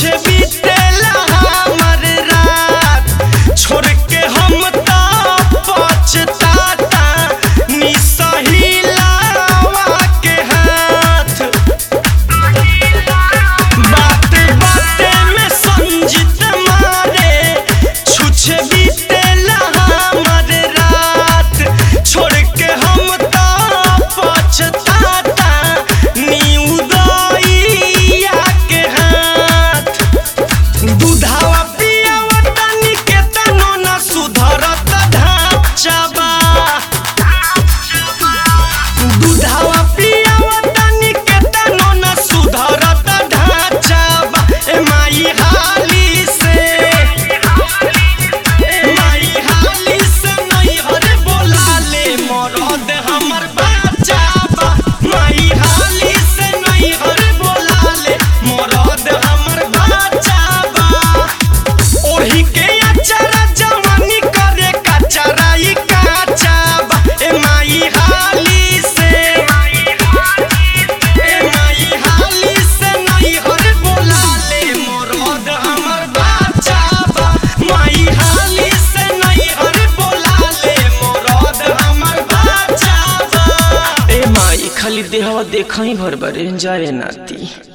बीतेला हमर रात छोड़ के हम तो पछताता नी सहिलावा के हाथ। बात बाते में संजित मारे छुछे बीतेला हमर रात छोड़ के हम तो पछताता नी उदइया के हाथ। दूधावा पियावा तनी के तनो न सुधरत ढांचाबा। दूधावा पियावा तनी के तनो न सुधरत ढांचाबा। ए माई हाली से नैहर बोला ले मरद हमर बचाबा। माई हाली से नैहर बोला ले मरद हमर बचाबा। ओढ़ी के अचारा जवानी करे कचराई काचाबा। ए माई हाली से नैहर बोला ले मरद हमर बचाबा। माई हाली से नैहर बोला ले मरद हमर बचाबा। ए माई खाली देहवा देखई भर बरे जाए नाती।